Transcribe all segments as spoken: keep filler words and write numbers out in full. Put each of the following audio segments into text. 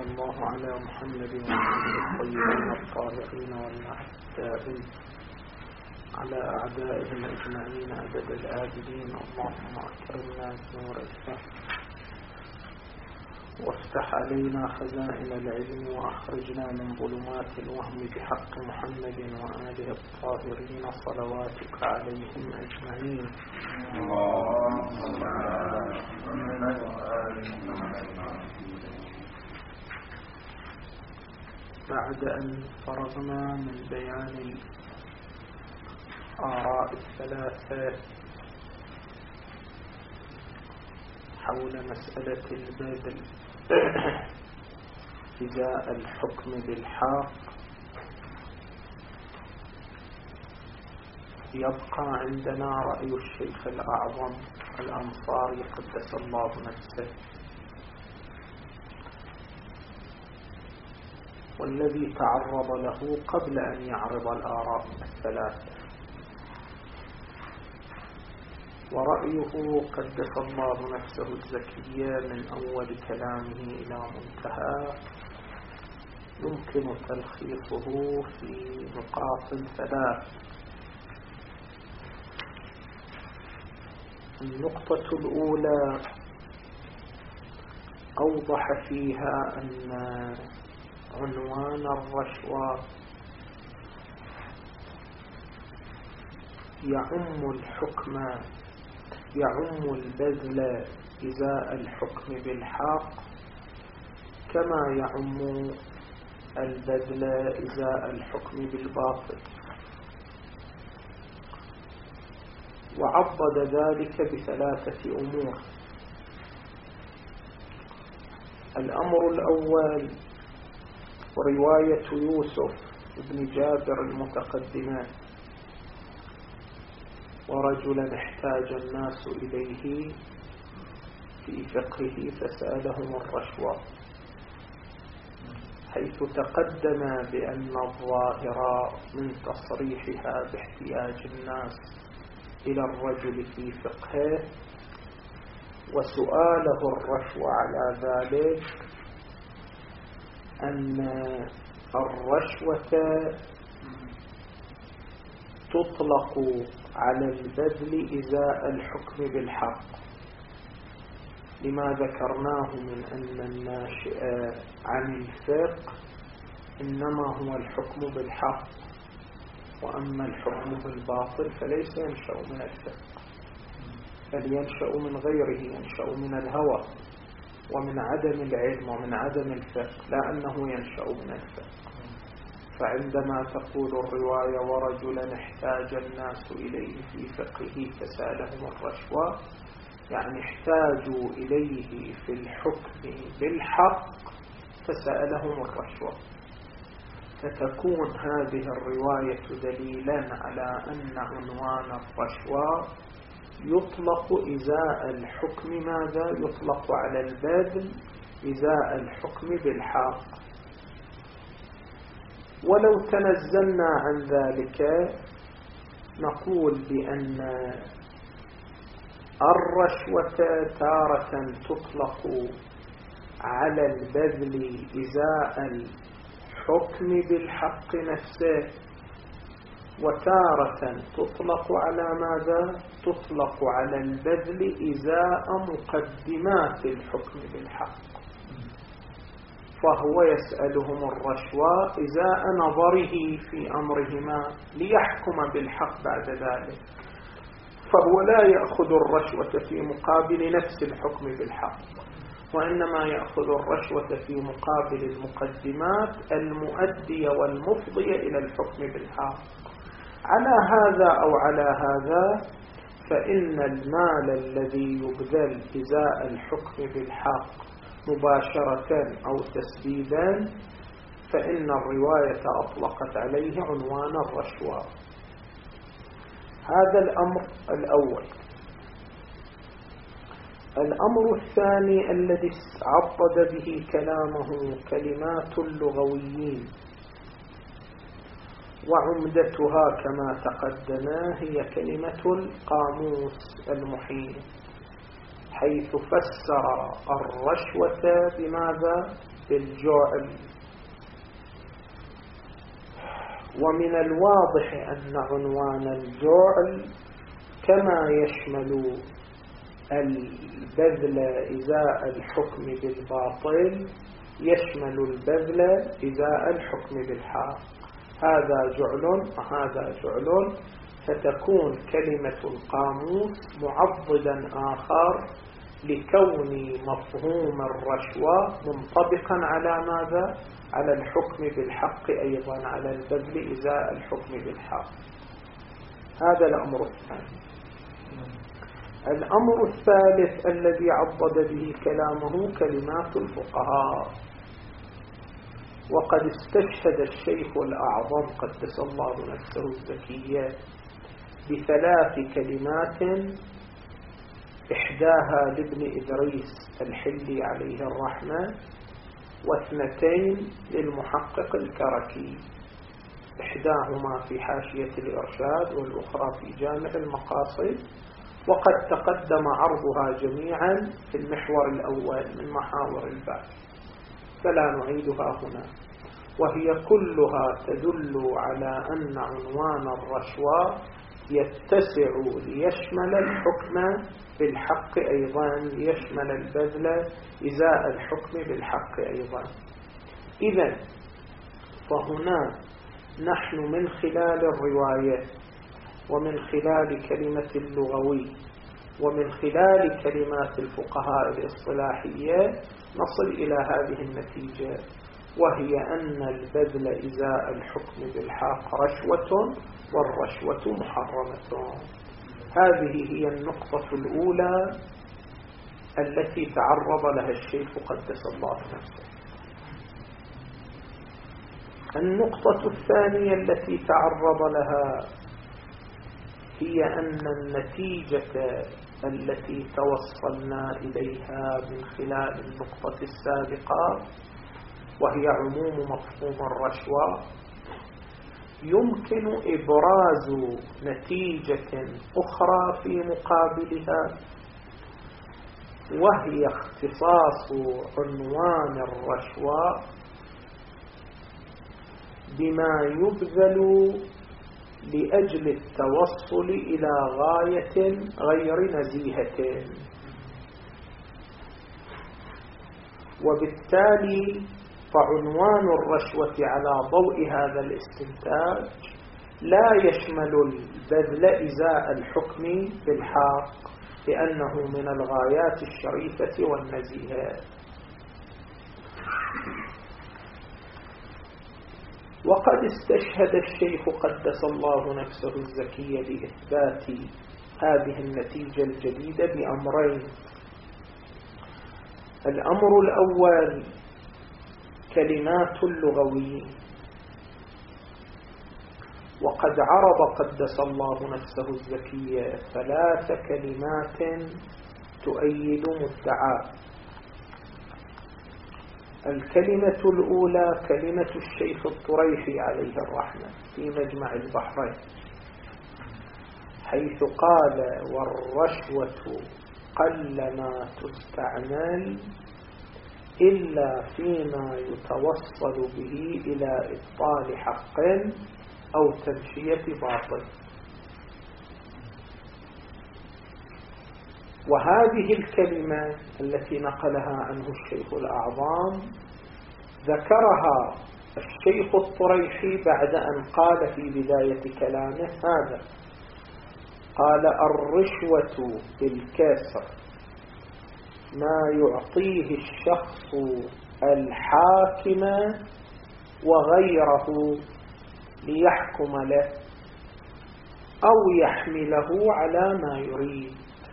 الله على محمد وعلى الطيبين الطاهرين والأعداء على أعدائهم أجمعين عدد العابدين. اللهم أكرمنا بنور الفهم وافتح علينا خزائن العلم وأخرجنا من ظلمات الوهم بحق محمد وآله الطاهرين صلواتك عليهم أجمعين. بعد أن فرغنا من بيان الآراء الثلاثة حول مسألة البذل إزاء الحكم بالحق، يبقى عندنا رأي الشيخ الأعظم الأنصاري قدس الله نفسه، والذي تعرض له قبل أن يعرض الآراء الثلاثة. ورأيه قدس الله نفسه الزكية من أول كلامه إلى منتهى يمكن تلخيصه في نقاط ثلاث. النقطة الأولى أوضح فيها أن عنوان الرشوة يعم الحكم يعم البذل إزاء الحكم بالحق كما يعم البذل إزاء الحكم بالباطل، وعضد ذلك بثلاثة أمور. الأمر الأول رواية يوسف بن جابر المتقدمة: ورجلا احتاج الناس إليه في فقهه فسألهم الرشوة، حيث تقدم بأن الظاهر من تصريحها باحتياج الناس إلى الرجل في فقهه وسؤاله الرشوة على ذلك أن الرشوة تطلق على البذل إزاء الحكم بالحق، لما ذكرناه من أن الناشئ عن الفقه إنما هو الحكم بالحق، وأما الحكم بالباطل فليس ينشأ من الفقه، بل ينشأ من غيره، ينشأ من الهوى ومن عدم العلم ومن عدم الفقه، لا أنه ينشأ من الفقه. فعندما تقول الرواية ورجلا احتاج الناس إليه في فقهه فسألهم الرشوة، يعني احتاجوا إليه في الحكم بالحق فسألهم الرشوة، فتكون هذه الرواية دليلا على أن عنوان الرشوة يطلق إزاء الحكم. ماذا يطلق على البذل؟ إزاء الحكم بالحق. ولو تنزلنا عن ذلك نقول بأن الرشوة تارة تطلق على البذل إزاء الحكم بالحق نفسه، وتارة تطلق على ماذا؟ تطلق على البذل إزاء مقدمات الحكم بالحق. فهو يسألهم الرشوة إزاء نظره في أمرهما ليحكم بالحق بعد ذلك، فهو لا يأخذ الرشوة في مقابل نفس الحكم بالحق، وإنما يأخذ الرشوة في مقابل المقدمات المؤدية والمفضية إلى الحكم بالحق. على هذا أو على هذا فإن المال الذي يبذل إزاء الحكم بالحق مباشرة أو تسديدا فإن الرواية أطلقت عليه عنوان الرشوة. هذا الأمر الأول. الأمر الثاني الذي عضد به كلامه كلمات اللغويين، وعمدتها كما تقدم هي كلمة القاموس المحيط، حيث فسر الرشوة بماذا؟ بالجعل. ومن الواضح أن عنوان الجعل كما يشمل البذل إزاء الحكم بالباطل يشمل البذل إزاء الحكم بالحق. هذا جعل وهذا جعل، فتكون كلمة القاموس معضدا آخر لكون مفهوم الرشوة منطبقا على ماذا؟ على الحكم بالحق، أيضا على البذل إزاء الحكم بالحق. هذا الأمر الثاني. الأمر الثالث الذي عضد به كلامه كلمات الفقهاء. وقد استشهد الشيخ الأعظم قدس الله نفسه الزكية بثلاث كلمات، إحداها لابن إدريس الحلي عليه الرحمة، واثنتين للمحقق الكركي، إحداهما في حاشية الإرشاد والأخرى في جامع المقاصد، وقد تقدم عرضها جميعا في المحور الأول من محاور البحث، فلا نعيدها هنا. وهي كلها تدل على أن عنوان الرشوة يتسع ليشمل الحكم بالحق أيضا، يشمل البذل إزاء الحكم بالحق أيضا. إذن فهنا نحن من خلال الرواية ومن خلال كلمة اللغوي ومن خلال كلمات الفقهاء الاصطلاحية نصل إلى هذه النتيجة، وهي أن البذل إزاء الحكم بالحق رشوة، والرشوة محرمة. هذه هي النقطة الأولى التي تعرض لها الشيخ قدس الله نفسه. النقطة الثانية التي تعرض لها هي أن النتيجة التي توصلنا إليها من خلال النقطة السابقة، وهي عموم مفهوم الرشوة، يمكن إبراز نتيجة أخرى في مقابلها، وهي اختصاص عنوان الرشوة بما يبذل لأجل التوصل إلى غاية غير نزيهة. وبالتالي فعنوان الرشوة على ضوء هذا الاستنتاج لا يشمل البذل إزاء الحكم بالحق، لأنه من الغايات الشريفة والنزيهة. وقد استشهد الشيخ قدس الله نفسه الزكية لإثبات هذه النتيجة الجديدة بأمرين. الأمر الأول كلمات اللغويين، وقد عرض قدس الله نفسه الزكية ثلاث كلمات تؤيد مدعاه. الكلمة الأولى كلمة الشيخ الطريحي عليه الرحمة في مجمع البحرين، حيث قال: والرشوة قلما تستعمل إلا فيما يتوصل به إلى إبطال حق أو تمشية باطل. وهذه الكلمة التي نقلها عنه الشيخ الأعظم ذكرها الشيخ الطريحي بعد أن قال في بداية كلامه هذا، قال: الرشوة بالكسر ما يعطيه الشخص الحاكم وغيره ليحكم له أو يحمله على ما يريد.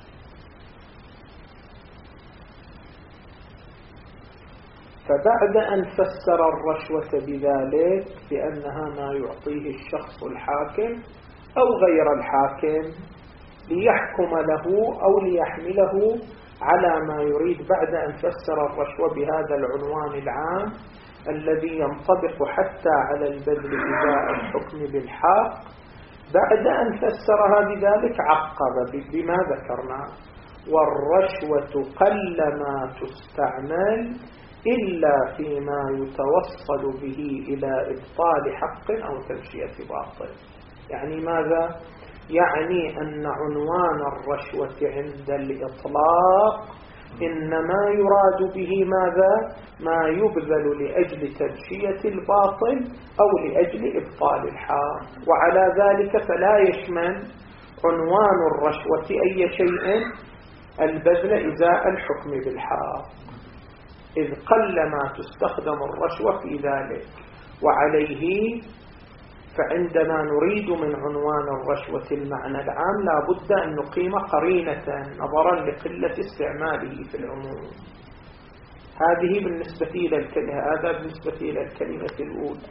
فبعد أن فسر الرشوة بذلك بأنها ما يعطيه الشخص الحاكم أو غير الحاكم ليحكم له أو ليحمله على ما يريد، بعد أن فسر الرشوة بهذا العنوان العام الذي ينطبق حتى على البذل إزاء الحكم بالحق، بعد أن فسرها بذلك عقب بما ذكرنا: والرشوة قلما تستعمل إلا فيما يتوصل به إلى إبطال حق أو تمشية باطل. يعني ماذا؟ يعني أن عنوان الرشوة عند الإطلاق إنما يراد به ماذا؟ ما يبذل لأجل تمشية الباطل أو لأجل إبطال الحق، وعلى ذلك فلا يشمل عنوان الرشوة أي شيء البذل إزاء الحكم بالحق، إذ قل ما تستخدم الرشوة في ذلك. وعليه فعندما نريد من عنوان الرشوة المعنى العام لا بد أن نقيم قرينة نظرا لقلة استعماله في العموم. هذه بالنسبة إلى الكلمة، هذا بالنسبة إلى الكلمة الأولى.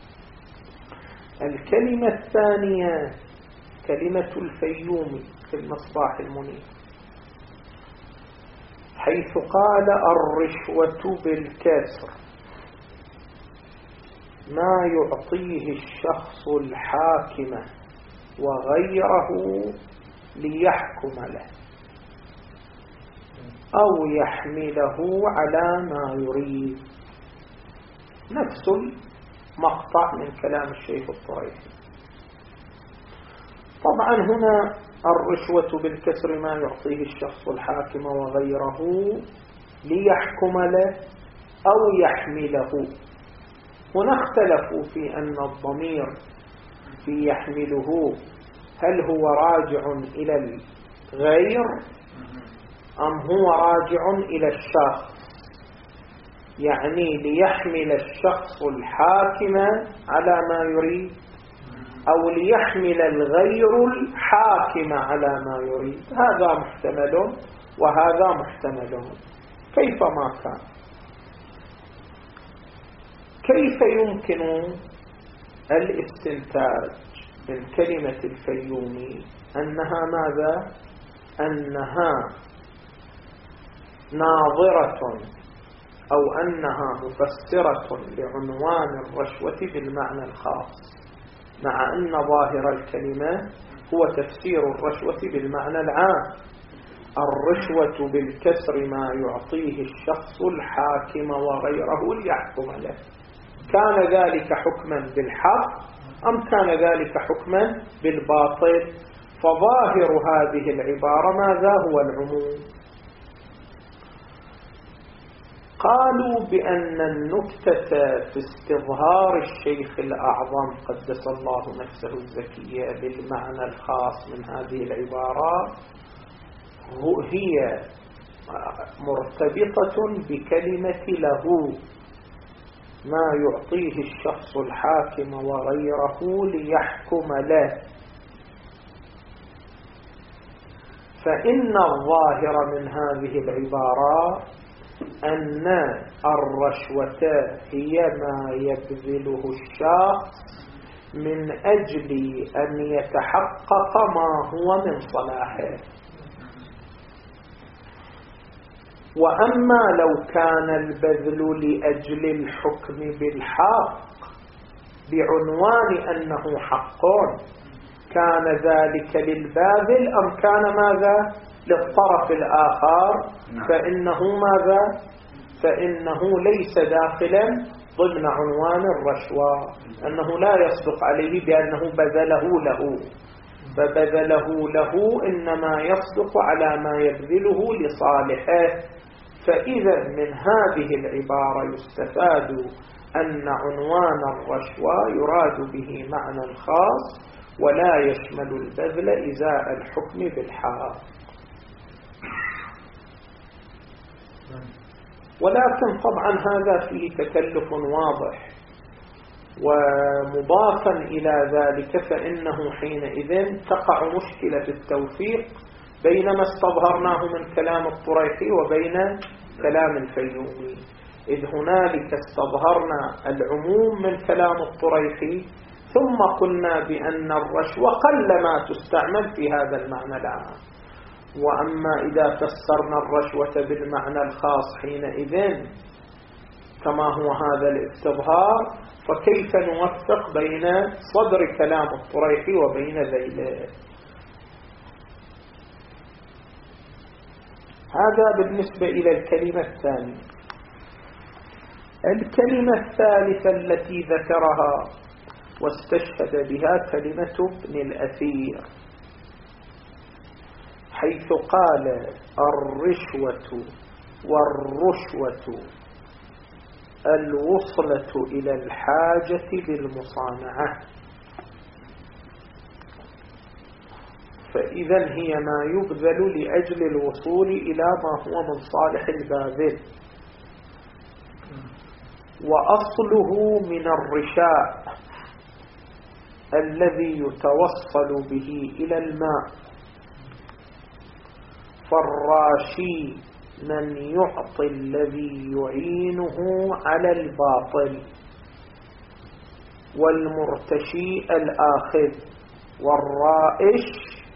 الكلمة الثانية كلمة الفيومي في المصباح المنير، حيث قال الرشوة بالكسر ما يعطيه الشخص الحاكم وغيره ليحكم له أو يحمله على ما يريد. نفس المقطع من كلام الشيخ الطريفي. طبعا هنا الرشوة بالكسر ما يعطيه الشخص الحاكم وغيره ليحكم له أو يحمله. هنا اختلفوا في أن الضمير في يحمله هل هو راجع إلى الغير أم هو راجع إلى الشخص، يعني ليحمل الشخص الحاكم على ما يريد أو ليحمل الغير الحاكم على ما يريد. هذا محتمل وهذا محتمل كيفما كان. كيف يمكن الاستنتاج من كلمة الفيومي أنها ماذا؟ أنها ناظرة أو أنها مفسرة لعنوان الرشوة بالمعنى الخاص، مع أن ظاهر الكلمة هو تفسير الرشوة بالمعنى العام. الرشوة بالكسر ما يعطيه الشخص الحاكم وغيره ليحكم له. كان ذلك حكما بالحق أم كان ذلك حكما بالباطل؟ فظاهر هذه العبارة ماذا؟ هو العموم. قالوا بأن النكتة في استظهار الشيخ الأعظم قدس الله نفسه الزكية بالمعنى الخاص من هذه العبارة هي مرتبطة بكلمة له، ما يعطيه الشخص الحاكم وغيره ليحكم له. فإن الظاهر من هذه العبارة أن الرشوة هي ما يبذله الشخص من أجل أن يتحقق ما هو من صلاحه. وأما لو كان البذل لأجل الحكم بالحق بعنوان أنه حق كان ذلك للباذل أم كان ماذا؟ للطرف الآخر؟ فإنه ماذا؟ فإنه ليس داخلا ضمن عنوان الرشوة، أنه لا يصدق عليه بأنه بذله له، فبذله له إنما يصدق على ما يبذله لصالحه. فإذا من هذه العبارة يستفاد أن عنوان الرشوة يراد به معنى خاص ولا يشمل البذل إزاء الحكم بالحق. ولكن طبعا هذا فيه تكلف واضح، ومضافا إلى ذلك فإنه حينئذ تقع مشكلة التوفيق بين ما استظهرناه من كلام الطريفي وبين كلام الفيومي، إذ هنالك استظهرنا العموم من كلام الطريفي ثم قلنا بأن الرشوة قل ما تستعمل في هذا المعنى العام. وأما إذا فسرنا الرشوة بالمعنى الخاص حينئذ كما هو هذا الاستظهار، فكيف نوفق بين صدر كلام الطريفي وبين ذيله؟ هذا بالنسبة إلى الكلمة الثانية. الكلمة الثالثة التي ذكرها واستشهد بها كلمة ابن الأثير، حيث قال الرشوة والرشوة الوصلة إلى الحاجة بالمصانعة، فإذا هي ما يبذل لأجل الوصول إلى ما هو من صالح الباذل. وأصله من الرشاء الذي يتوصل به إلى الماء، فالراشي من يعطي الذي يعينه على الباطل، والمرتشي الآخذ، والرائش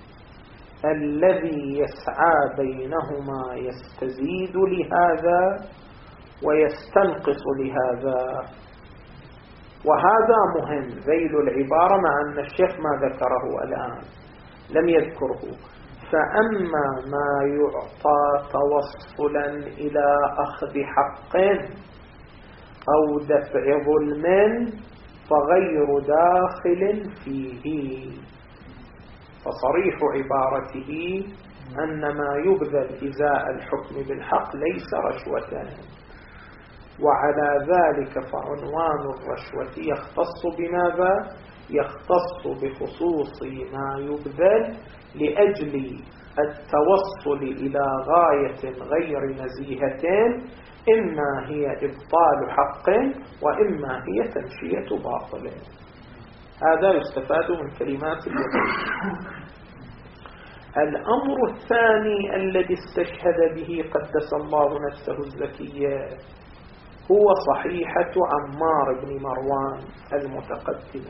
الذي يسعى بينهما يستزيد لهذا ويستنقص لهذا. وهذا مهم ذيل العبارة، مع أن الشيخ ما ذكره الآن لم يذكره. فأما ما يعطى توصلا إلى أخذ حق أو دفع ظلم فغير داخل فيه. فصريح عبارته أن ما يبذل إزاء الحكم بالحق ليس رشوة، وعلى ذلك فعنوان الرشوة يختص بماذا؟ يختص بخصوص ما يبذل لأجل التوصل إلى غاية غير نزيهة، إما هي إبطال حق وإما هي تنشية باطل. هذا يستفاد من كلمات الوضوء. الأمر الثاني الذي استشهد به قدس الله نفسه الزكية هو صحيحة عمار بن مروان المتقدمة،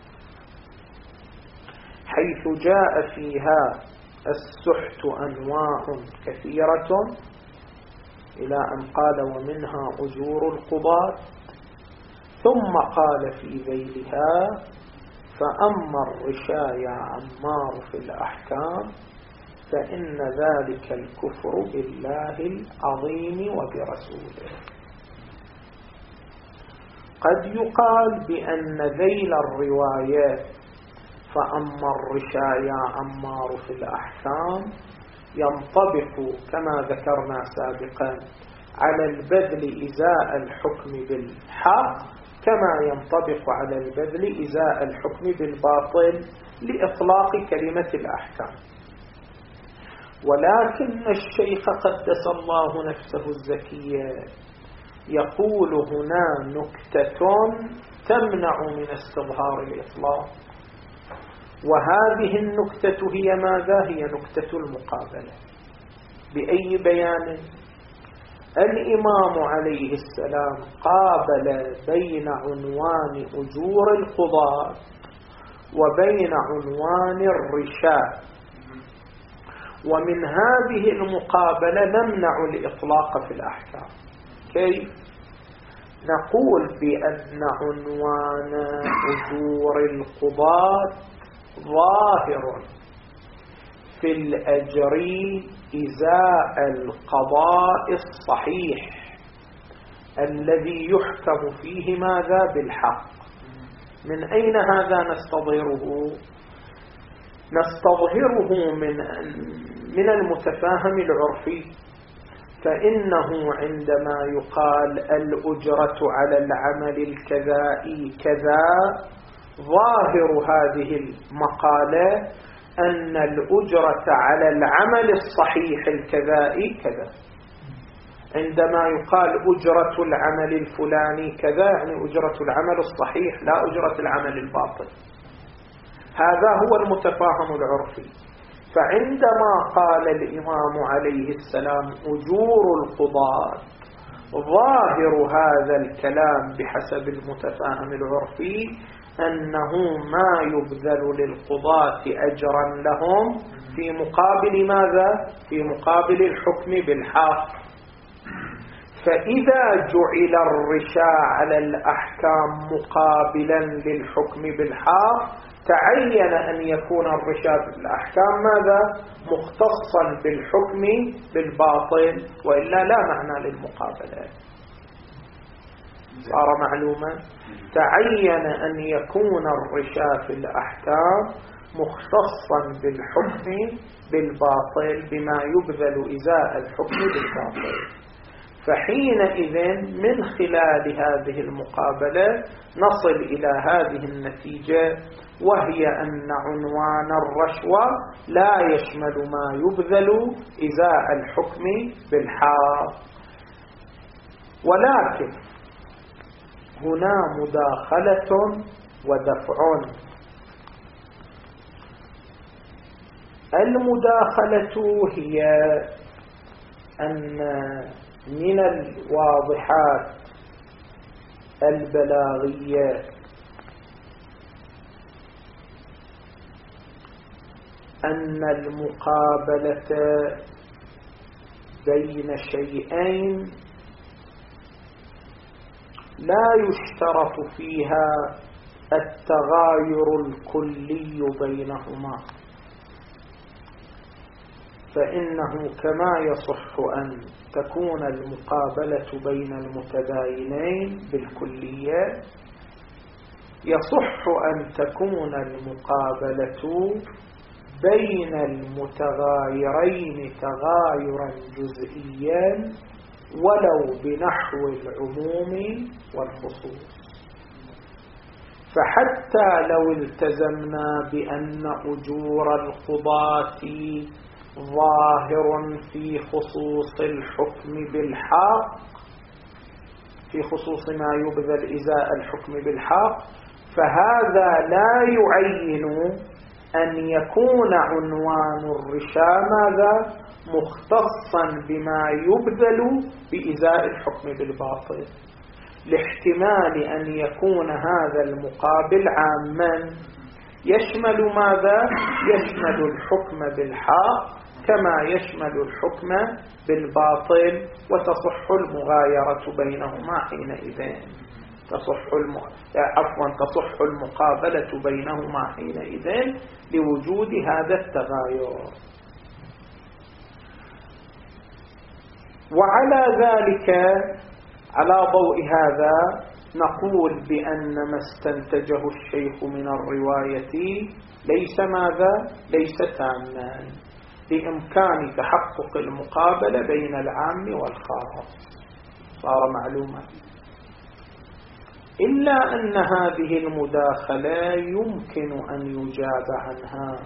حيث جاء فيها السحت أنواع كثيرة إلى أن قال ومنها أجور القضاة، ثم قال في ذيلها فأما الرشا يا عمار في الأحكام فإن ذلك الكفر بالله العظيم وبرسوله. قد يقال بأن ذيل الروايات فأما الرشا يا عمار في الأحكام ينطبق كما ذكرنا سابقا على البذل إزاء الحكم بالحق كما ينطبق على البذل إزاء الحكم بالباطل لإطلاق كلمة الأحكام. ولكن الشيخ قدس الله نفسه الزكية يقول هنا نكتة تمنع من استظهار الإطلاق، وهذه النكتة هي ماذا؟ هي نكتة المقابلة. بأي بيان؟ الإمام عليه السلام قابل بين عنوان أجور القضاة وبين عنوان الرشاء، ومن هذه المقابلة نمنع الإطلاق في الأحكام. كيف؟ نقول بأن عنوان أجور القضاة ظاهر في الأجر إزاء القضاء الصحيح الذي يحكم فيه ماذا؟ بالحق. من أين هذا نستظهره؟ نستظهره من من المتفاهم العرفي، فإنه عندما يقال الأجرة على العمل الكذائي كذا، ظاهر هذه المقالة أن الأجرة على العمل الصحيح الكذائي كذا. عندما يقال أجرة العمل الفلاني كذا يعني أجرة العمل الصحيح لا أجرة العمل الباطل. هذا هو المتفاهم العرفي. فعندما قال الإمام عليه السلام أجور القضاة، ظاهر هذا الكلام بحسب المتفاهم العرفي أنه ما يبذل للقضاة أجرا لهم في مقابل ماذا؟ في مقابل الحكم بالحق. فإذا جعل الرشاء على الأحكام مقابلا للحكم بالحق تعين أن يكون الرشاء بالأحكام ماذا؟ مختصا بالحكم بالباطل، وإلا لا معنى للمقابلة. صار معلوما. تعين أن يكون الرشا في الأحكام مختصا بالحكم بالباطل بما يبذل إزاء الحكم بالباطل. فحينئذ من خلال هذه المقابلة نصل إلى هذه النتيجة، وهي أن عنوان الرشوة لا يشمل ما يبذل إزاء الحكم بالحق، ولكن هنا مداخلة ودفع. المداخلة هي أن من الواضحات البلاغية أن المقابلة بين شيئين لا يشترط فيها التغاير الكلي بينهما، فإنه كما يصح أن تكون المقابلة بين المتباينين بالكلية، يصح أن تكون المقابلة بين المتغايرين تغايرا جزئيا ولو بنحو العموم والخصوص. فحتى لو التزمنا بأن أجور القضاة ظاهر في خصوص الحكم بالحق، في خصوص ما يبذل إزاء الحكم بالحق، فهذا لا يعين أن يكون عنوان الرشا ماذا؟ مختصا بما يبذل بإزاء الحكم بالباطل، لاحتمال أن يكون هذا المقابل عاما يشمل ماذا؟ يشمل الحكم بالحق كما يشمل الحكم بالباطل، وتصح المغايرة بينهما حينئذ، تصح الم... عفوا تصح المقابلة بينهما حينئذ لوجود هذا التغاير. وعلى ذلك، على ضوء هذا نقول بأن ما استنتجه الشيخ من الرواية ليس ماذا؟ ليس تاما، بإمكان تحقق المقابلة بين العام والخاص، صار معلوما. إلا أن هذه المداخلة يمكن أن يجاب عنها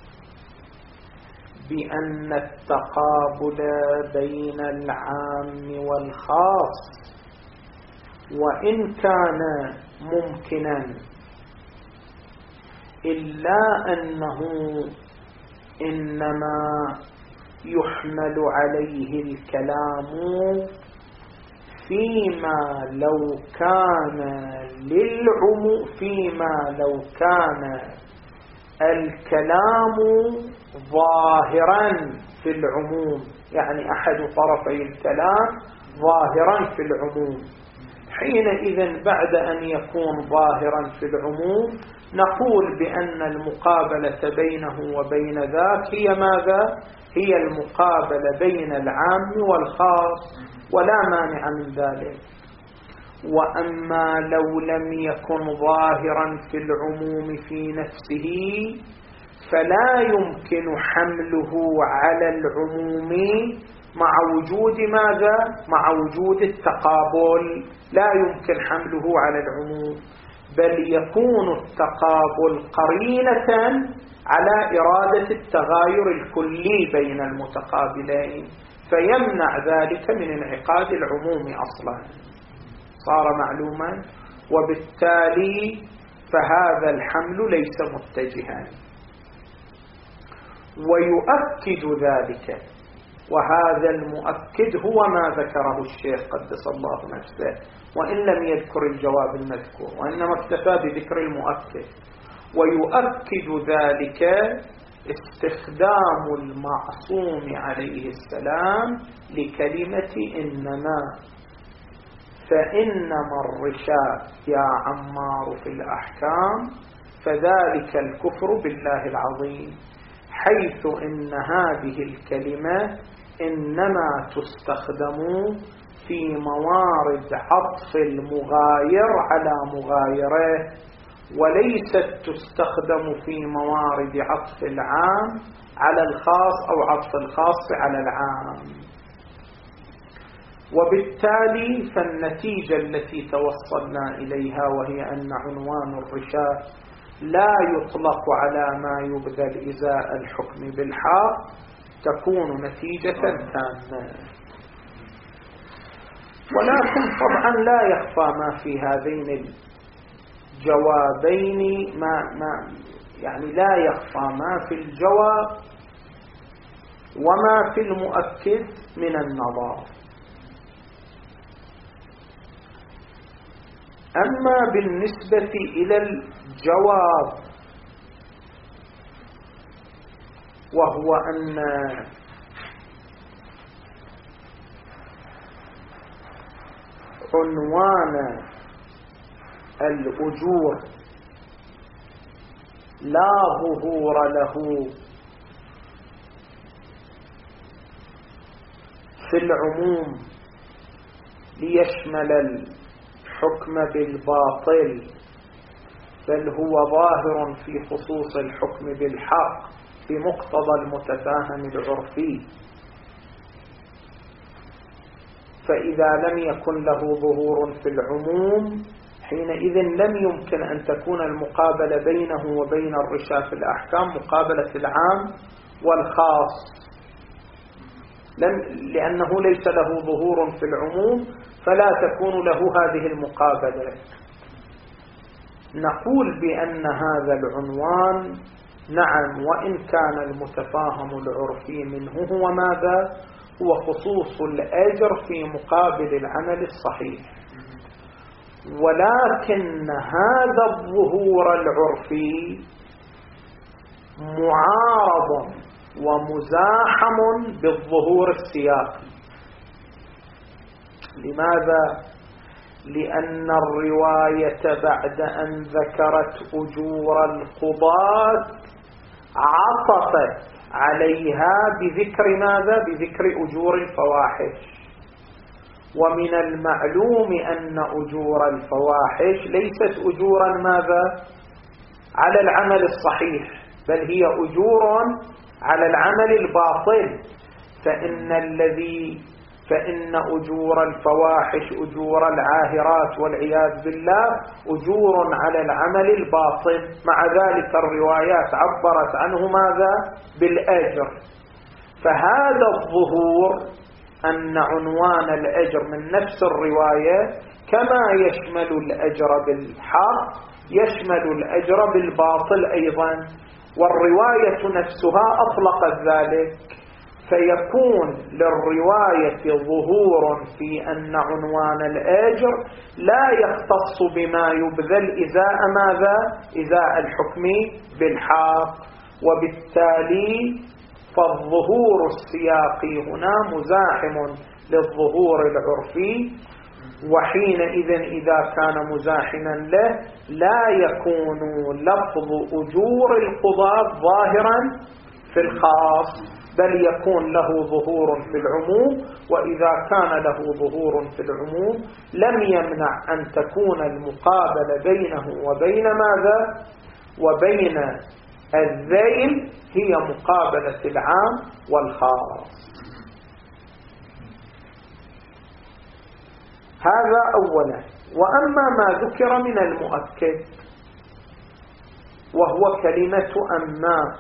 بأن التقابل بين العام والخاص وإن كان ممكنا، إلا أنه إنما يحمل عليه الكلام فيما لو كان للعموم، فيما لو كان الكلام ظاهرا في العموم، يعني أحد طرفي الكلام ظاهرا في العموم. حينئذ بعد أن يكون ظاهرا في العموم نقول بأن المقابلة بينه وبين ذاك هي ماذا؟ هي المقابلة بين العام والخاص، ولا مانع من ذلك. وأما لو لم يكن ظاهرا في العموم في نفسه فلا يمكن حمله على العموم مع وجود ماذا؟ مع وجود التقابل، لا يمكن حمله على العموم، بل يكون التقابل قرينة على إرادة التغاير الكلي بين المتقابلين، فيمنع ذلك من انعقاد العموم أصلا، صار معلوما. وبالتالي فهذا الحمل ليس متجها. ويؤكد ذلك، وهذا المؤكد هو ما ذكره الشيخ قدس الله نفسه، وإن لم يذكر الجواب المذكور، وإنما اكتفى بذكر المؤكد. ويؤكد ذلك استخدام المعصوم عليه السلام لكلمة إنما، فإنما الرشا يا عمار في الأحكام فذلك الكفر بالله العظيم، حيث إن هذه الكلمة إنما تستخدم في موارد عطف المغاير على مغايره، وليست تستخدم في موارد عطف العام على الخاص أو عطف الخاص على العام. وبالتالي فالنتيجة التي توصلنا إليها وهي أن عنوان الرشاة لا يطلق على ما يبذل إزاء الحكم بالحق تكون نتيجة تامة. ولكن طبعا لا يخفى ما في هذين الجوابين، ما ما يعني لا يخفى ما في الجواب وما في المؤكد من النظر. أما بالنسبة إلى الجواب وهو أن عنوان الأجور لا ظهور له في العموم ليشمل الحكم بالباطل، بل هو ظاهر في خصوص الحكم بالحق بمقتضى المتفاهم العرفي. فإذا لم يكن له ظهور في العموم حينئذ لم يمكن أن تكون المقابلة بينه وبين الرشاة في الأحكام مقابلة العام والخاص، لأنه ليس له ظهور في العموم فلا تكون له هذه المقابلة. نقول بأن هذا العنوان نعم وإن كان المتفاهم العرفي منه هو ماذا؟ هو خصوص الأجر في مقابل العمل الصحيح، ولكن هذا الظهور العرفي معارض ومزاحم بالظهور السياقي. لماذا؟ لأن الرواية بعد أن ذكرت أجور القضاة عطفت عليها بذكر ماذا؟ بذكر أجور الفواحش. ومن المعلوم أن أجور الفواحش ليست أجورا ماذا؟ على العمل الصحيح، بل هي أجور على العمل الباطل. فإن الذي فإن أجور الفواحش أجور العاهرات والعياذ بالله أجور على العمل الباطل، مع ذلك الروايات عبرت عنه ماذا؟ بالأجر. فهذا الظهور أن عنوان الأجر من نفس الرواية كما يشمل الأجر بالحق يشمل الأجر بالباطل أيضا، والرواية نفسها أطلقت ذلك، فيكون للرواية ظهور في أن عنوان الأجر لا يختص بما يبذل إزاء ماذا؟ إزاء الحكم بالحق. وبالتالي فالظهور السياقي هنا مزاحم للظهور العرفي، وحينئذ إذا كان مزاحما له لا يكون لفظ أجور القضاة ظاهرا في الخاص، بل يكون له ظهور في العموم. وإذا كان له ظهور في العموم لم يمنع أن تكون المقابلة بينه وبين ماذا؟ وبين الذيل هي مقابلة العام والخاص. هذا أولا. وأما ما ذكر من المؤكد وهو كلمة أما،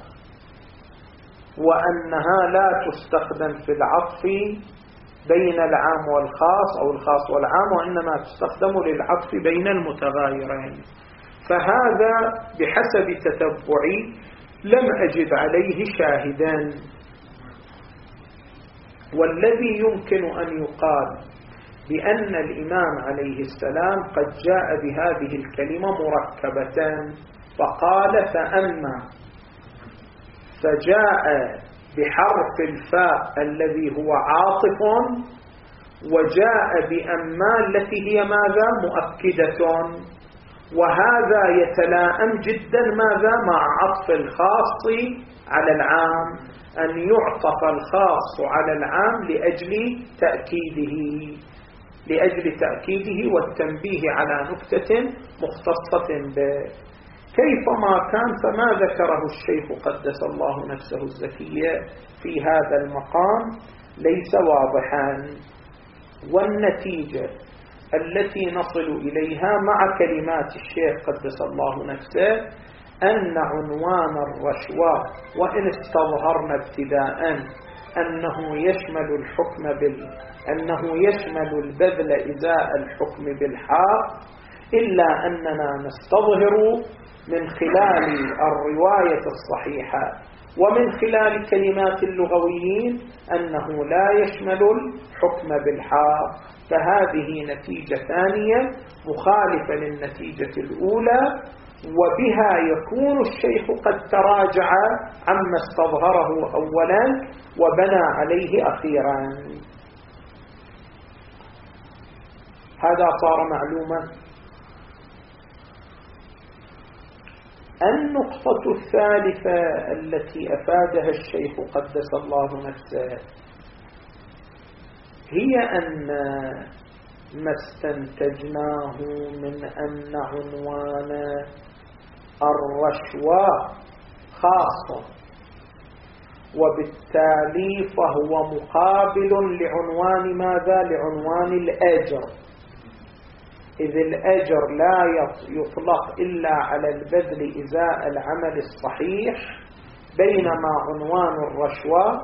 وأنها لا تستخدم في العطف بين العام والخاص أو الخاص والعام، وإنما تستخدم للعطف بين المتغايرين، فهذا بحسب تتبعي لم أجد عليه شاهدا. والذي يمكن أن يقال بأن الإمام عليه السلام قد جاء بهذه الكلمة مركبة، فقال فأما، فجاء بحرف الفاء الذي هو عاطف، وجاء بأما التي هي ماذا؟ مؤكدة، وهذا يتلائم جدا ماذا مع عطف الخاص على العام، أن يعطف الخاص على العام لأجل تأكيده لأجل تأكيده والتنبيه على نكتة مختصة به. كيفما كان فما ذكره الشيخ قدس الله نفسه الزكية في هذا المقام ليس واضحا، والنتيجة التي نصل إليها مع كلمات الشيخ قدس الله نفسه أن عنوان الرشوة وإن استظهرنا ابتداء أنه يشمل الحكم بال أنه يشمل البذل إزاء الحكم بالحق، إلا أننا نستظهر من خلال الرواية الصحيحة ومن خلال كلمات اللغويين أنه لا يشمل الحكم بالحق، فهذه نتيجة ثانية مخالفة للنتيجة الأولى، وبها يكون الشيخ قد تراجع عما استظهره أولا وبنى عليه أخيرا. هذا صار معلوما. النقطة الثالثة التي أفادها الشيخ قدس الله نفسه هي أن ما استنتجناه من أن عنوان الرشوة خاص، وبالتالي فهو مقابل لعنوان ماذا؟ لعنوان الأجر، إذ الأجر لا يطلق إلا على البذل إزاء العمل الصحيح، بينما عنوان الرشوة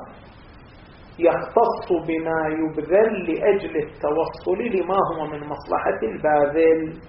يختص بما يبذل لأجل التوصل لما هو من مصلحة الباذل،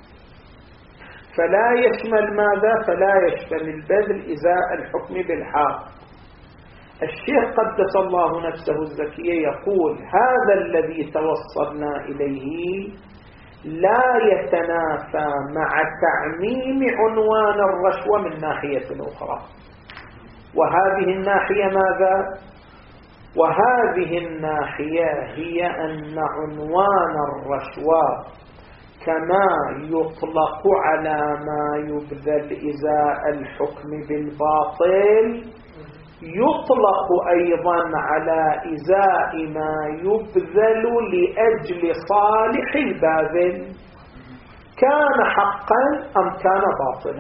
فلا يشمل ماذا؟ فلا يشمل البذل إزاء الحكم بالحق. الشيخ قدس الله نفسه الزكية يقول هذا الذي توصلنا إليه لا يتنافى مع تعميم عنوان الرشوة من ناحية أخرى، وهذه الناحية ماذا؟ وهذه الناحية هي أن عنوان الرشوة كما يطلق على ما يبذل إزاء الحكم بالباطل يطلق أيضا على إزاء ما يبذل لأجل صالح الباذل، كان حقا أم كان باطلا.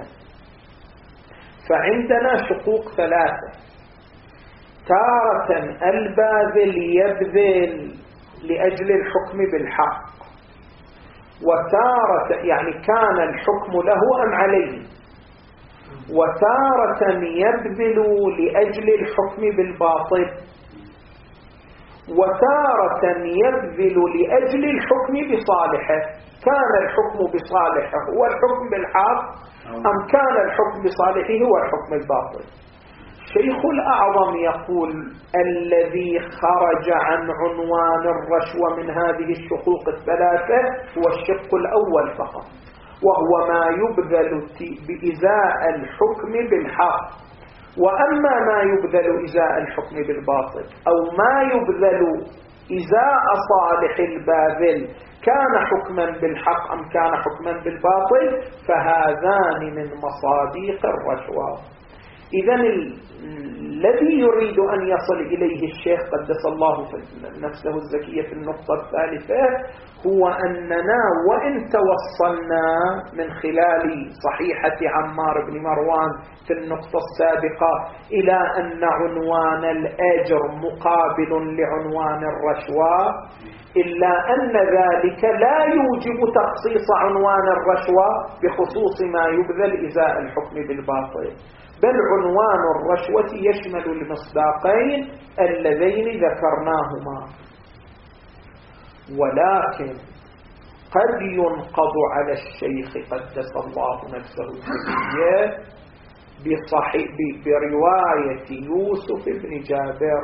فعندنا شقوق ثلاثة: تارة الباذل يبذل لأجل الحكم بالحق، وتارة يعني كان الحكم له أم عليه، وتارة يبذل لأجل الحكم بالباطل، وتارة يبذل لأجل الحكم بصالحه، كان الحكم بصالحه هو الحكم بالحق أم كان الحكم بصالحه هو الحكم الباطل. الشيخ الأعظم يقول الذي خرج عن عنوان الرشوة من هذه الشقوق الثلاثة هو الشق الأول فقط، وهو ما يبذل بإزاء الحكم بالحق. وأما ما يبذل إزاء الحكم بالباطل أو ما يبذل إزاء صالح الباذل كان حكما بالحق أم كان حكما بالباطل، فهذان من مصاديق الرشوة. إذن الذي يريد أن يصل إليه الشيخ قدس الله نفسه الزكية في النقطة الثالثة هو أننا وإن توصلنا من خلال صحيحة عمار بن مروان في النقطة السابقة إلى أن عنوان الأجر مقابل لعنوان الرشوة، إلا أن ذلك لا يوجب تخصيص عنوان الرشوة بخصوص ما يبذل إزاء الحكم بالباطل، بل عنوان الرشوة يشمل المصداقين اللذين ذكرناهما. ولكن قد ينقض على الشيخ قدس الله نفسه الزكية برواية يوسف بن جابر،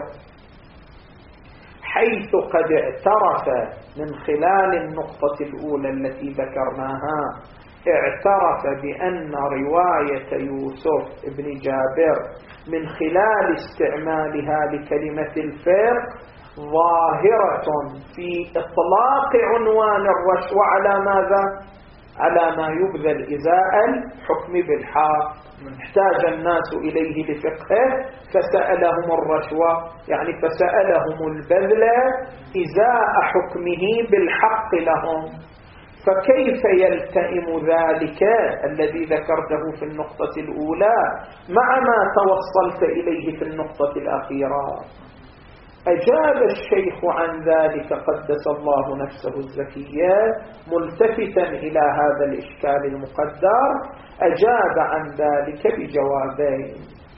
حيث قد اعترف من خلال النقطة الأولى التي ذكرناها، اعترف بأن رواية يوسف بن جابر من خلال استعمالها لكلمة الفرق ظاهرة في إطلاق عنوان الرشوة على ماذا؟ على ما يبذل إزاء الحكم بالحق. احتاج الناس إليه لفقهه فسألهم الرشوة، يعني فسألهم البذل إزاء حكمه بالحق لهم. فكيف يلتئم ذلك الذي ذكرته في النقطة الأولى مع ما توصلت إليه في النقطة الأخيرة؟ أجاب الشيخ عن ذلك قدس الله نفسه الزكية ملتفتا إلى هذا الإشكال المقدر، أجاب عن ذلك بجوابين.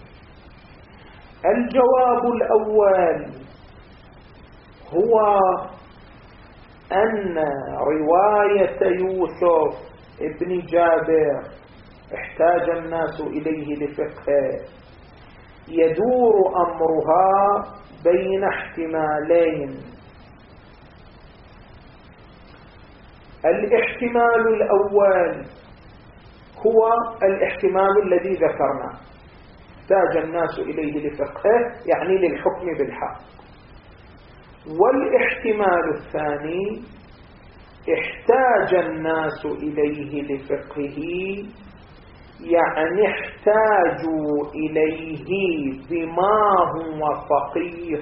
الجواب الأول هو أن رواية يوسف ابن جابر احتاج الناس إليه لفقه يدور أمرها بين احتمالين. الاحتمال الأول هو الاحتمال الذي ذكرناه، احتاج الناس إليه لفقه يعني للحكم بالحق. والاحتمال الثاني احتاج الناس إليه لفقهه يعني احتاجوا إليه بما هو فقيه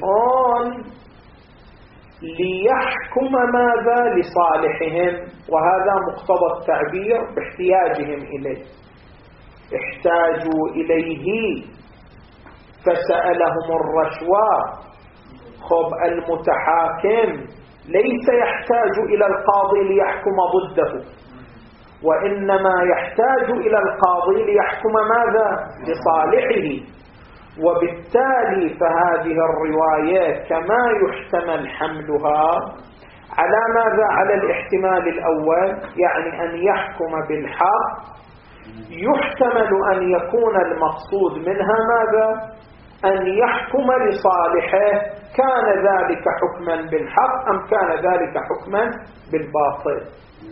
ليحكم ماذا لصالحهم، وهذا مقتضى التعبير باحتياجهم إليه. احتاجوا إليه فسألهم الرشوة. خب المتحاكم ليس يحتاج إلى القاضي ليحكم ضده، وإنما يحتاج إلى القاضي ليحكم ماذا لصالحه. وبالتالي فهذه الروايات كما يحتمل حملها على ماذا؟ على الاحتمال الأول، يعني أن يحكم بالحق، يحتمل أن يكون المقصود منها ماذا؟ أن يحكم لصالحه، كان ذلك حكما بالحق أم كان ذلك حكما بالباطل.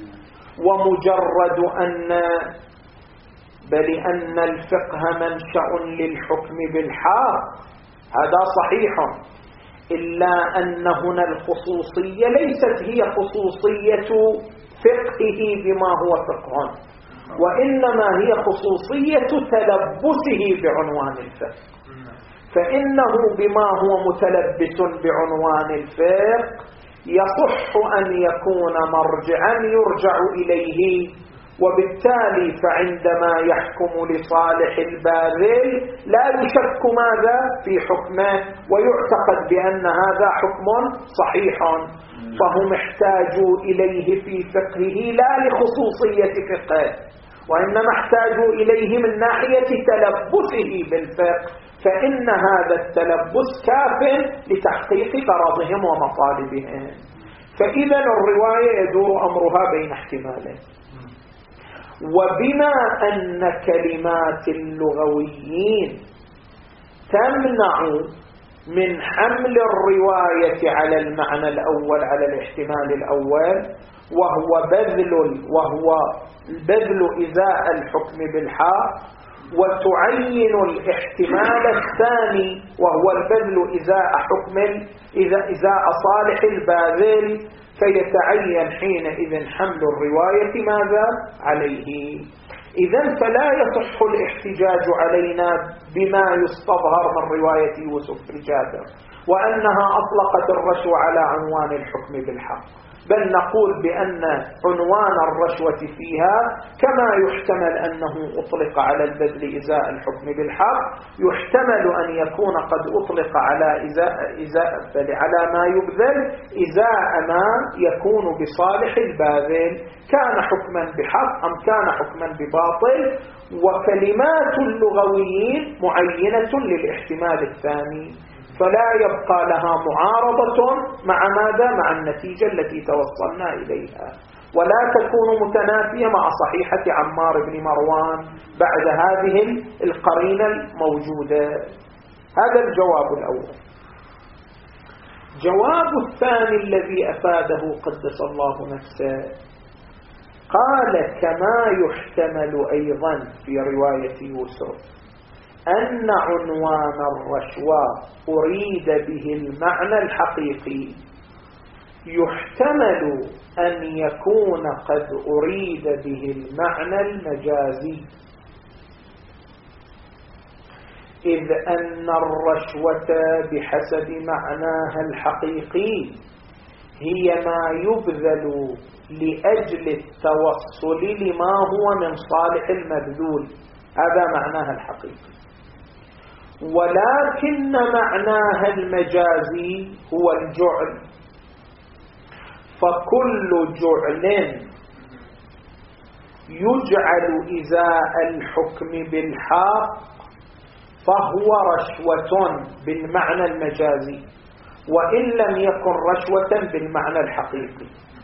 ومجرد أن بل أن الفقه منشأ للحكم بالحق هذا صحيح، إلا أن هنا الخصوصية ليست هي خصوصية فقهه بما هو فقه، وإنما هي خصوصية تلبسه بعنوان الفقه. فإنه بما هو متلبس بعنوان الفقه يصح أن يكون مرجعا يرجع إليه، وبالتالي فعندما يحكم لصالح الباذل لا يشك ماذا في حكمه ويعتقد بأن هذا حكم صحيح. فهم احتاجوا إليه في فقهه لا لخصوصية فقهه، وإنما احتاجوا إليه من ناحية تلبسه بالفقه، فإن هذا التلبس كاف لتحقيق غرضهم ومطالبهم. فإذا الرواية يدور أمرها بين احتمالين. وبما أن كلمات اللغويين تمنع من حمل الرواية على المعنى الأول على الاحتمال الأول، وهو بذل وهو البذل إزاء الحكم بالحق، وتعين الاحتمال الثاني وهو البذل إزاء حكم إزاء صالح الباذل، فيتعين حينئذ حمل الرواية ماذا عليه. إذن فلا يصح الاحتجاج علينا بما يستظهر من رواية يوسف بن جابر وأنها أطلقت الرشوة على عنوان الحكم بالحق، بل نقول بأن عنوان الرشوة فيها كما يحتمل أنه أطلق على البذل إزاء الحكم بالحق، يحتمل أن يكون قد أطلق على إزاء, إزاء على ما يبذل إزاء ما يكون بصالح الباذل، كان حكما بحق أم كان حكما بباطل. وكلمات اللغويين معينة للاحتمال الثاني، فلا يبقى لها معارضة مع ماذا؟ مع النتيجة التي توصلنا إليها، ولا تكون متنافية مع صحيحة عمار بن مروان بعد هذه القرينة الموجودة. هذا الجواب الأول. جواب الثاني الذي أفاده قدس الله نفسه قال كما يحتمل أيضا في رواية يوسف أن عنوان الرشوة أريد به المعنى الحقيقي، يحتمل أن يكون قد أريد به المعنى المجازي، إذ أن الرشوة بحسب معناها الحقيقي هي ما يبذل لأجل التوصل لما هو من صالح المبذول، هذا معناها الحقيقي. ولكن معناها المجازي هو الجعل، فكل جعل يجعل إزاء الحكم بالحق فهو رشوة بالمعنى المجازي، وإن لم يكن رشوة بالمعنى الحقيقي.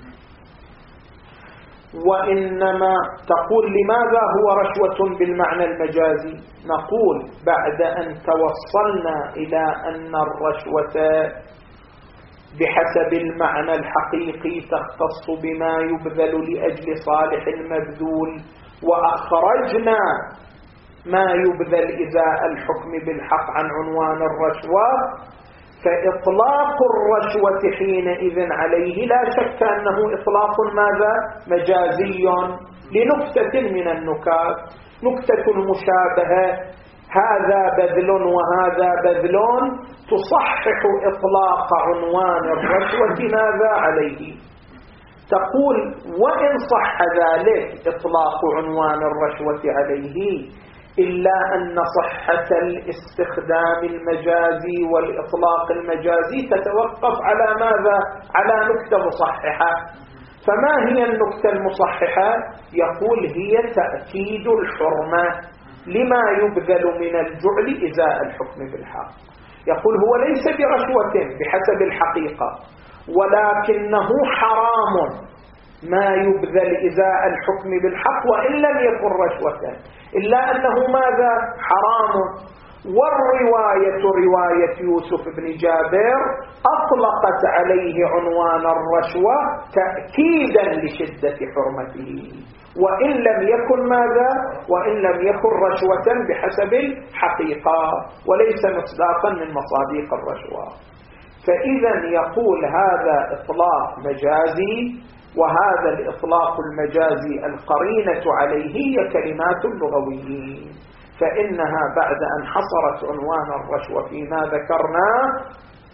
وإنما تقول لماذا هو رشوة بالمعنى المجازي؟ نقول بعد أن توصلنا إلى أن الرشوة بحسب المعنى الحقيقي تختص بما يبذل لأجل صالح المبذول، وأخرجنا ما يبذل إزاء الحكم بالحق عن عنوان الرشوة، فإطلاق الرشوة حينئذ عليه لا شك أنه إطلاق ماذا؟ مجازي، لنكتة من النكات، نكتة المشابهة، هذا بذل وهذا بذل تصحح إطلاق عنوان الرشوة ماذا عليه. تقول وإن صح ذلك إطلاق عنوان الرشوة عليه، إلا أن صحة الاستخدام المجازي والإطلاق المجازي تتوقف على ماذا؟ على نكتة مصححة. فما هي النكتة المصححة؟ يقول هي تأكيد الحرمة لما يبذل من الجعل إزاء الحكم بالحق. يقول هو ليس برشوة بحسب الحقيقة، ولكنه حرام ما يبذل إزاء الحكم بالحق وإن لم يكن رشوة، إلا أنه ماذا؟ حرام. والرواية رواية يوسف بن جابر أطلقت عليه عنوان الرشوة تأكيدا لشدة حرمته، وإن لم يكن ماذا؟ وإن لم يكن رشوة بحسب الحقيقة، وليس مصداقا من مصادق الرشوة. فإذا يقول هذا إطلاق مجازي، وهذا الإطلاق المجازي القرينة عليه هي كلمات اللغويين، فإنها بعد أن حصرت عنوان الرشوة فيما ذكرنا،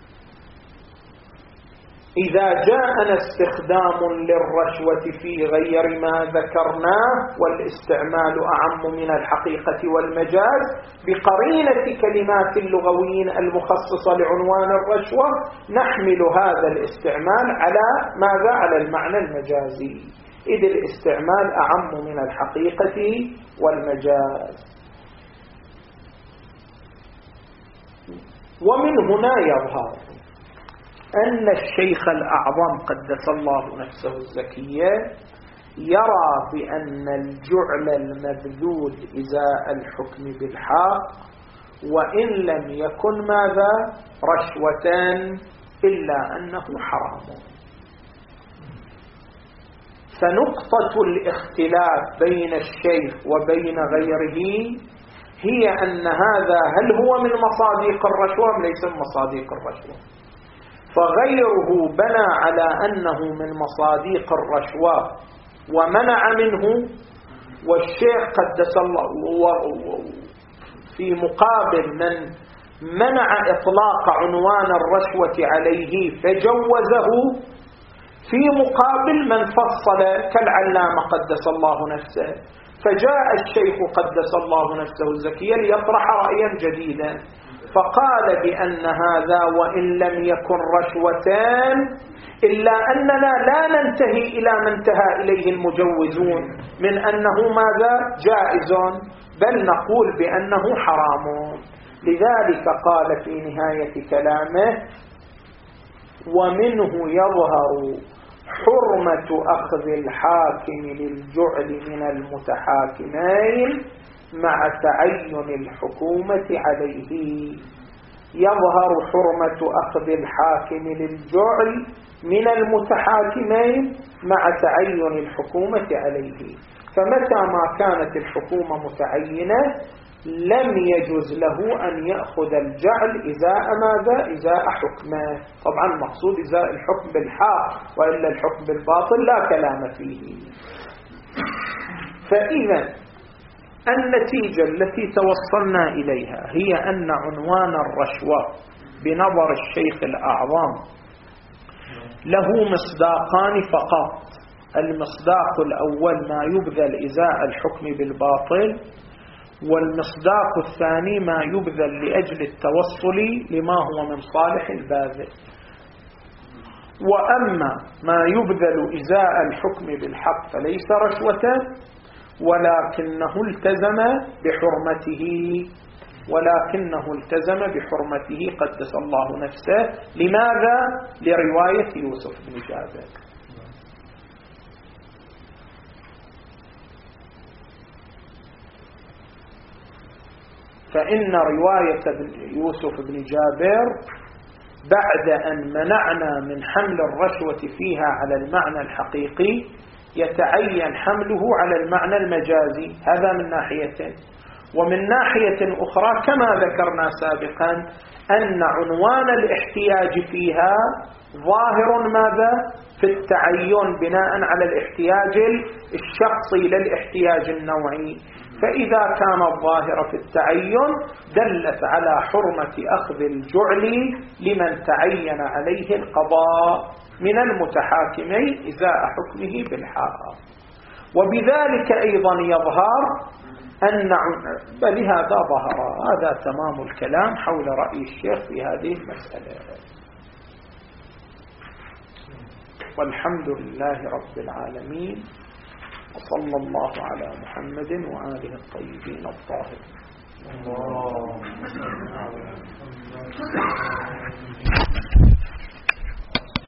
إذا جاءنا استخدام للرشوة في غير ما ذكرناه والاستعمال أعم من الحقيقة والمجاز بقرينة كلمات اللغويين المخصصة لعنوان الرشوة، نحمل هذا الاستعمال على ماذا؟ على المعنى المجازي، إذ الاستعمال أعم من الحقيقة والمجاز. ومن هنا يظهر أن الشيخ الأعظم قدس الله نفسه الزكية يرى بأن الجعل المبذول إزاء الحكم بالحق وإن لم يكن ماذا؟ رشوة، إلا أنه حرام. فنقطة الاختلاف بين الشيخ وبين غيره هي أن هذا هل هو من مصادق الرشوة أم ليس من مصادق الرشوة. فغيره بنى على أنه من مصادق الرشوة ومنع منه، والشيخ قدس الله في مقابل من منع إطلاق عنوان الرشوة عليه فجوزه، في مقابل من فصل كالعلامة قدس الله نفسه. فجاء الشيخ قدس الله نفسه الزكية ليطرح رأيا جديدا، فقال بأن هذا وإن لم يكن رشوتان إلا أننا لا ننتهي إلى ما انتهى إليه المجوزون من أنه ماذا؟ جائز، بل نقول بأنه حرام. لذلك قال في نهاية كلامه: ومنه يظهر حرمة أخذ الحاكم للجعل من المتحاكمين مع تعين الحكومة عليه. يظهر حرمة أخذ الحاكم للجعل من المتحاكمين مع تعين الحكومة عليه. فمتى ما كانت الحكومة متعينة لم يجوز له أن يأخذ الجعل إزاء ماذا؟ إزاء حكمه. طبعا مقصود إزاء الحكم بالحق، وإلا الحكم بالباطل لا كلام فيه. فإذا النتيجة التي توصلنا إليها هي أن عنوان الرشوة بنظر الشيخ الأعظم له مصداقان فقط. المصداق الأول ما يبذل إزاء الحكم بالباطل، والمصداق الثاني ما يبذل لأجل التوصل لما هو من صالح الباذل. وأما ما يبذل إزاء الحكم بالحق فليس رشوة، ولكنه التزم بحرمته ولكنه التزم بحرمته قدس الله نفسه. لماذا؟ لرواية يوسف بن جابر. فإن رواية يوسف بن جابر بعد أن منعنا من حمل الرشوة فيها على المعنى الحقيقي يتعين حمله على المعنى المجازي. هذا من ناحية. ومن ناحية أخرى كما ذكرنا سابقا أن عنوان الاحتياج فيها ظاهر ماذا؟ في التعين بناء على الاحتياج الشخصي للاحتياج النوعي. فإذا كان الظاهر في التعين دلت على حرمة أخذ الجعل لمن تعين عليه القضاء من المتحاكمين إزاء حكمه بالحق. وبذلك أيضا يظهر أن بلهذا ظهر. هذا تمام الكلام حول رأي الشيخ في هذه المسألة. والحمد لله رب العالمين، وصلى الله على محمد وآله الطيبين الطاهرين. الله